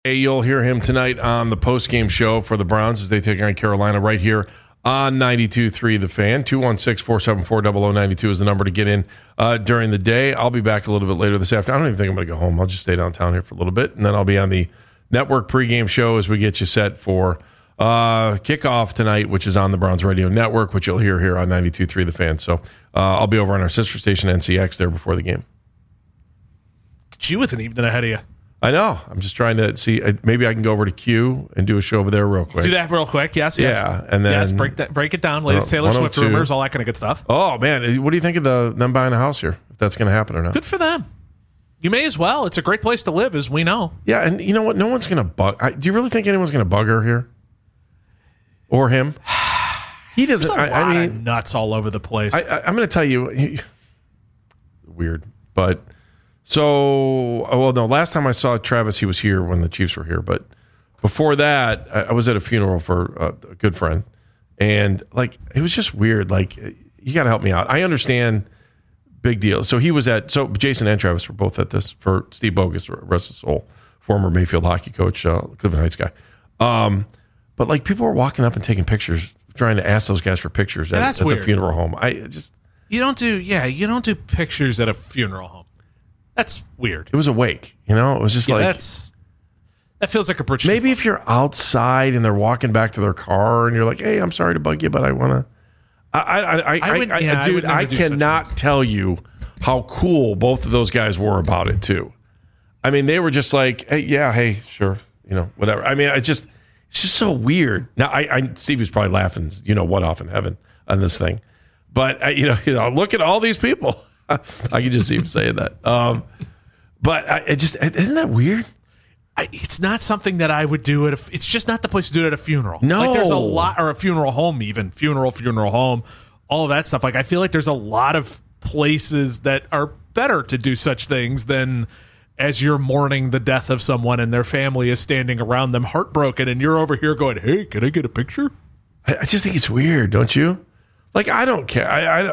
You'll hear him tonight on the post-game show for the Browns as they take on Carolina right here on 92.3 The Fan. 216-474-0092 is the number to get in during the day. I'll be back a little bit later this afternoon. I don't even think I'm going to go home. I'll just stay downtown here for a little bit, and then I'll be on the network pregame show as we get you set for kickoff tonight, which is on the Browns Radio Network, which you'll hear here on 92.3 The Fan. So I'll be over on our sister station, NCX, there before the game. Get you with an evening ahead of you. I know. I'm just trying to see. Maybe I can go over to Q and do a show over there real quick. Do that real quick. Yes. Yeah, and then break it down. Latest Taylor Swift rumors, all that kind of good stuff. Oh man, what do you think of them buying a house here? If that's going to happen or not? Good for them. You may as well. It's a great place to live, as we know. Yeah, and you know what? No one's going to bug. Do you really think anyone's going to bug her here, or him? He doesn't. There's a lot of nuts all over the place. I'm going to tell you, weird, but. So, well, no, last time I saw Travis, he was here when the Chiefs were here. But before that, I was at a funeral for a good friend. And, like, it was just weird. Like, you got to help me out. I understand, big deal. So Jason and Travis were both at this for Steve Bogus, rest of his soul, former Mayfield hockey coach, Cleveland Heights guy. But, like, people were walking up and taking pictures, trying to ask those guys for pictures at the funeral home. You don't do pictures at a funeral home. That's weird. It was a wake, It was just that feels like a bridge. Maybe if you're outside and they're walking back to their car and you're like, "Hey, I'm sorry to bug you, but I want to." I cannot tell you how cool both of those guys were about it too. I mean, they were just like, "Hey, sure, whatever." I mean, it's just so weird. Now, Steve was probably laughing, what off in heaven on this thing, but look at all these people. I can just see him saying that. But isn't that weird? It's not something that I would do it's just not the place to do it at a funeral. No. Like there's a lot, or a funeral home even. Funeral home, all of that stuff. Like I feel like there's a lot of places that are better to do such things than as you're mourning the death of someone and their family is standing around them heartbroken and you're over here going, "Hey, can I get a picture?" I just think it's weird, don't you? Like, I don't care.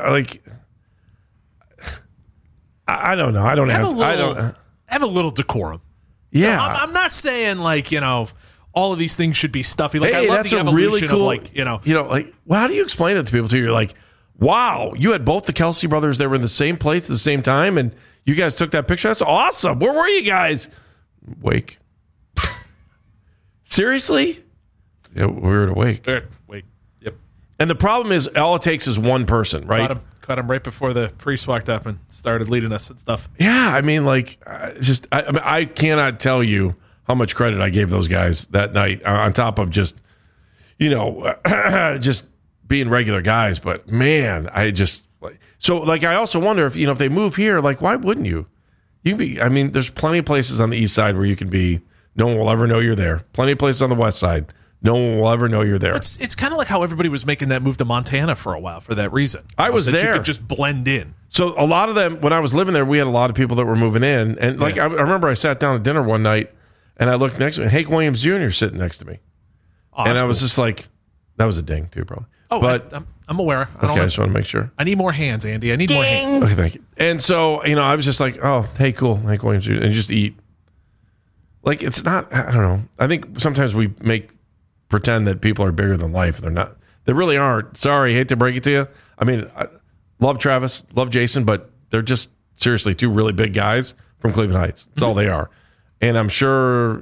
I don't know. I don't have a little decorum. Yeah, I'm not saying all of these things should be stuffy. Like I love the evolution of well, how do you explain it to people? Too, you're like, wow, you had both the Kelsey brothers that were in the same place at the same time, and you guys took that picture. That's awesome. Where were you guys? Wake. Seriously? Yeah, we were at a wake. Wake. Yep. And the problem is, all it takes is one person, right? Caught him right before the priest walked up and started leading us and stuff. Yeah, I mean, I cannot tell you how much credit I gave those guys that night on top of just, just being regular guys. But man, I also wonder if they move here, why wouldn't you? There's plenty of places on the east side where you can be. No one will ever know you're there. Plenty of places on the west side. No one will ever know you're there. It's kind of like how everybody was making that move to Montana for a while for that reason. I was there. You could just blend in. So a lot of them, when I was living there, we had a lot of people that were moving in. And I remember I sat down at dinner one night and I looked next to me, and Hank Williams Jr. sitting next to me. Oh, and I was just like, that was a ding too, probably. Oh, but I'm aware. I just want to make sure. I need more hands, Andy. I need more hands. Okay, thank you. And so, I was just like, oh, hey, cool, Hank Williams Jr. And just eat. Like, it's not, I don't know. I think sometimes we pretend that people are bigger than life. They're not. They really aren't. Sorry, hate to break it to you. I love Travis, love Jason, but they're just seriously two really big guys from Cleveland Heights. That's all they are. And I'm sure,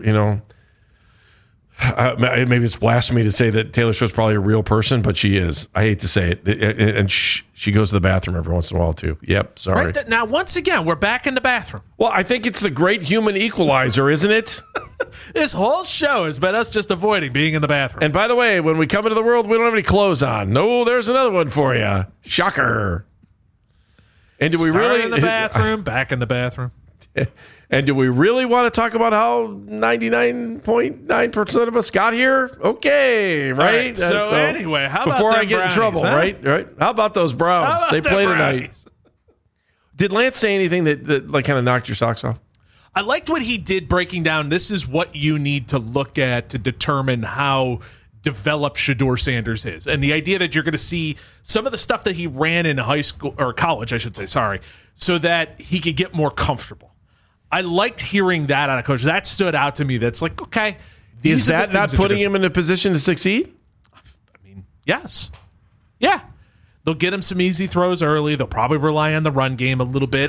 maybe it's blasphemy to say that Taylor Swift's probably a real person, but she is. I hate to say it. And she goes to the bathroom every once in a while, too. Yep, sorry. Right, now, once again, we're back in the bathroom. Well, I think it's the great human equalizer, isn't it? This whole show has been us just avoiding being in the bathroom. And by the way, when we come into the world, we don't have any clothes on. No, there's another one for you. Shocker. And do we really in the bathroom, back in the bathroom? And do we really want to talk about how 99.9% of us got here? Okay, right? So anyway, how about before them I get Brownies, in trouble, huh? right? How about those Browns? They play tonight. Did Lance say anything that kind of knocked your socks off? I liked what he did breaking down. This is what you need to look at to determine how developed Shedeur Sanders is. And the idea that you're going to see some of the stuff that he ran in high school or college, I should say, so that he could get more comfortable. I liked hearing that out of coach. That stood out to me. That's like, okay. Is that not putting him in a position to succeed? I mean, yes. Yeah. They'll get him some easy throws early. They'll probably rely on the run game a little bit.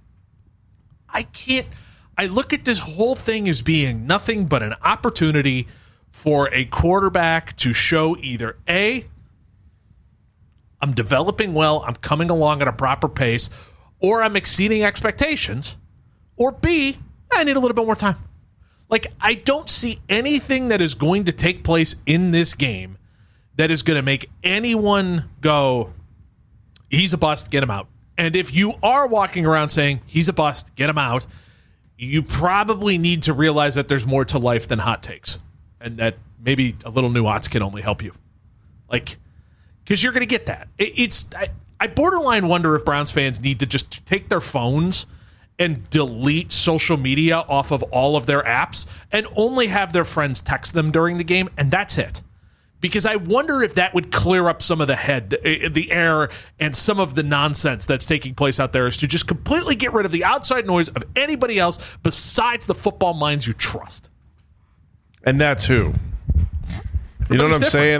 I look at this whole thing as being nothing but an opportunity for a quarterback to show either A, I'm developing well, I'm coming along at a proper pace, or I'm exceeding expectations, or B, I need a little bit more time. Like, I don't see anything that is going to take place in this game that is going to make anyone go, he's a bust, get him out. And if you are walking around saying, he's a bust, get him out, you probably need to realize that there's more to life than hot takes. And that maybe a little nuance can only help you. Like, because you're going to get that. I borderline wonder if Browns fans need to just take their phones and delete social media off of all of their apps and only have their friends text them during the game, and that's it. Because I wonder if that would clear up some of the air and some of the nonsense that's taking place out there, is to just completely get rid of the outside noise of anybody else besides the football minds you trust. And that's who? You know what I'm saying?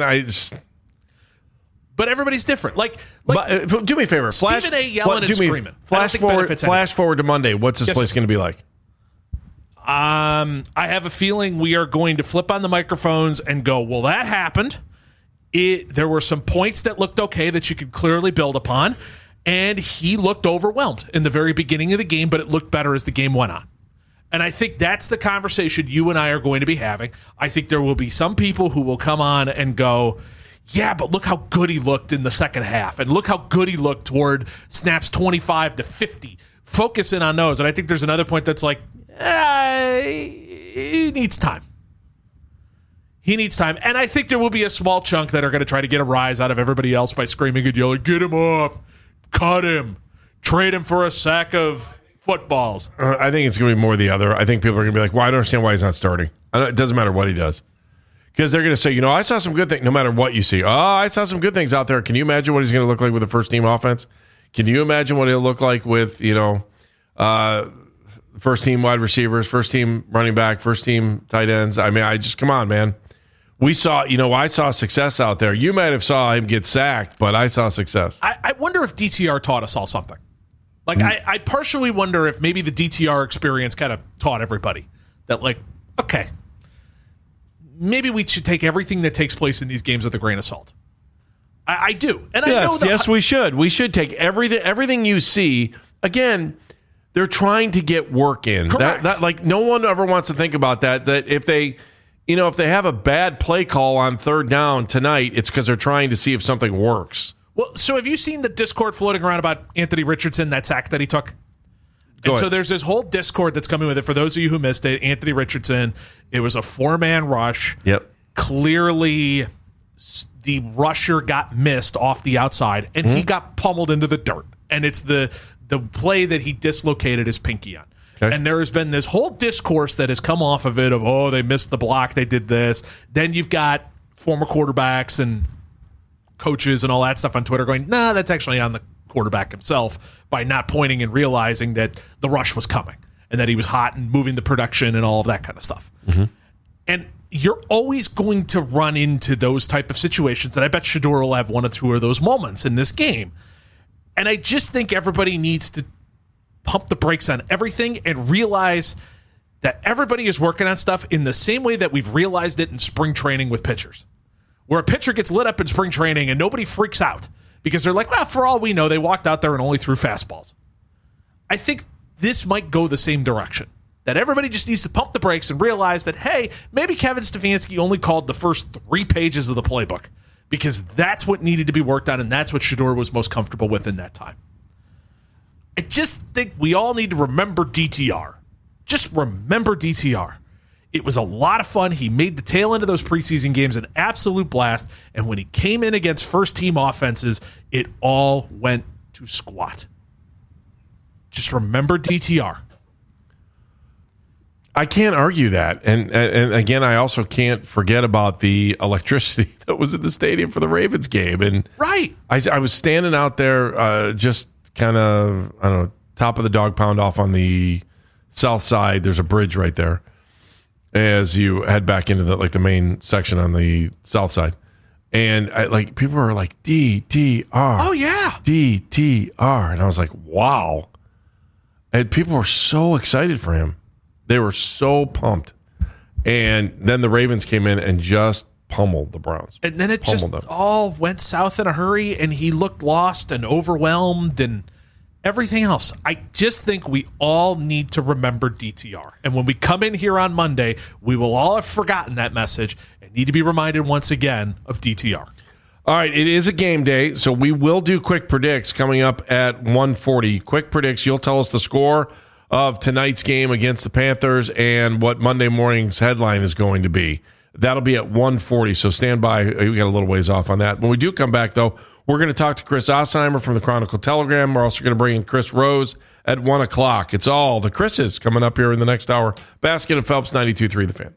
But everybo's different. Like do me a favor. Stephen A. yelling and screaming. Flash forward to Monday. What's this place going to be like? I have a feeling we are going to flip on the microphones and go, well, that happened. There were some points that looked okay that you could clearly build upon, and he looked overwhelmed in the very beginning of the game, but it looked better as the game went on. And I think that's the conversation you and I are going to be having. I think there will be some people who will come on and go, yeah, but look how good he looked in the second half, and look how good he looked toward snaps 25 to 50. Focusing on those. And I think there's another point that's like, he needs time. He needs time. And I think there will be a small chunk that are going to try to get a rise out of everybody else by screaming and yelling, get him off, cut him, trade him for a sack of footballs. I think it's going to be more the other. I think people are going to be like, well, I don't understand why he's not starting. It doesn't matter what he does. Because they're going to say, I saw some good things, no matter what you see. Oh, I saw some good things out there. Can you imagine what he's going to look like with the first team offense? Can you imagine what he'll look like with, first team wide receivers, first team running back, first team tight ends? I mean, come on, man. We saw, I saw success out there. You might have saw him get sacked, but I saw success. I wonder if DTR taught us all something. Like, I partially wonder if maybe the DTR experience kind of taught everybody that, like, okay, maybe we should take everything that takes place in these games with a grain of salt. I do. And yes, I know yes, we should. We should take everything you see. Again, they're trying to get work in. Correct. Like, no one ever wants to think about that if they have a bad play call on third down tonight, it's because they're trying to see if something works. Well, so have you seen the Discord floating around about Anthony Richardson, that sack that he took? And so there's this whole Discord that's coming with it. For those of you who missed it, Anthony Richardson, it was a 4-man rush. Yep. Clearly, the rusher got missed off the outside, and he got pummeled into the dirt. And it's the play that he dislocated his pinky on. Okay. And there has been this whole discourse that has come off of it of, they missed the block, they did this. Then you've got former quarterbacks and coaches and all that stuff on Twitter going, nah, that's actually on the quarterback himself by not pointing and realizing that the rush was coming and that he was hot and moving the production and all of that kind of stuff. Mm-hmm. And you're always going to run into those type of situations, and I bet Shedeur will have one or two of those moments in this game. And I just think everybody needs to pump the brakes on everything and realize that everybody is working on stuff in the same way that we've realized it in spring training with pitchers, where a pitcher gets lit up in spring training and nobody freaks out because they're like, well, for all we know, they walked out there and only threw fastballs. I think this might go the same direction, that everybody just needs to pump the brakes and realize that, hey, maybe Kevin Stefanski only called the first 3 pages of the playbook because that's what needed to be worked on, and that's what Shedeur was most comfortable with in that time. I just think we all need to remember DTR. Just remember DTR. It was a lot of fun. He made the tail end of those preseason games an absolute blast, and when he came in against first-team offenses, it all went to squat. Just remember DTR. I can't argue that. And again, I also can't forget about the electricity that was in the stadium for the Ravens game. And right. I was standing out there just kind of, I don't know, top of the dog pound off on the south side. There's a bridge right there as you head back into the main section on the south side. And people are like, DTR. Oh, yeah. DTR. And I was like, wow. And people were so excited for him. They were so pumped. And then the Ravens came in and just pummeled the Browns. And then it just all went south in a hurry, and he looked lost and overwhelmed and everything else. I just think we all need to remember DTR. And when we come in here on Monday, we will all have forgotten that message and need to be reminded once again of DTR. All right, it is a game day, so we will do quick predicts coming up at 1:40. Quick predicts, you'll tell us the score of tonight's game against the Panthers and what Monday morning's headline is going to be. That'll be at 1:40, so stand by. We got a little ways off on that. When we do come back, though, we're going to talk to Chris Ossheimer from the Chronicle Telegram. We're also going to bring in Chris Rose at 1 o'clock. It's all the Chris's coming up here in the next hour. Baskin and Phelps, 92.3 The Fan.